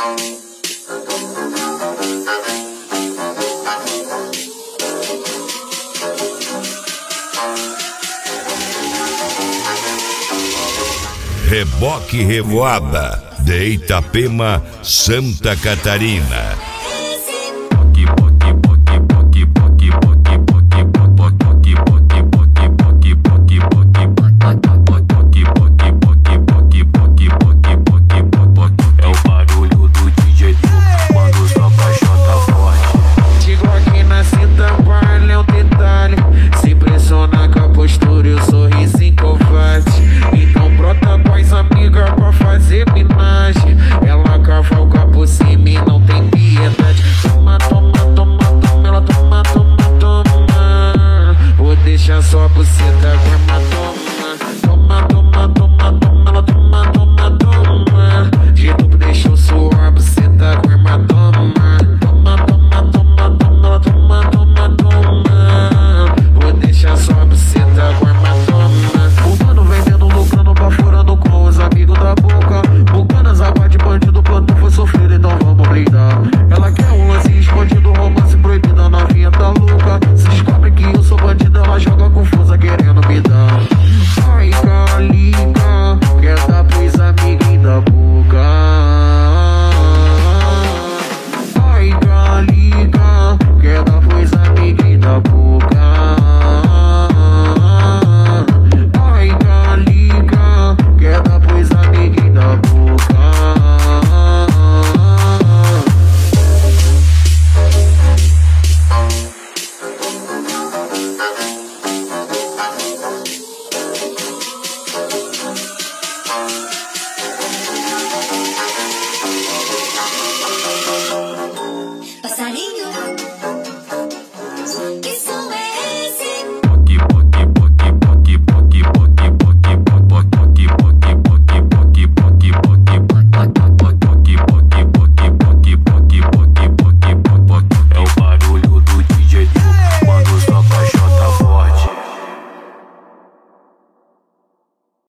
Reboque Revoada de Itapema, Santa Catarina. É o barulho do DJ quando sua caixota forte. Digo aqui na cinta, vale é um detalhe. Se pressiona com a postura e o sorriso covarde. Então brota voz amiga pra fazer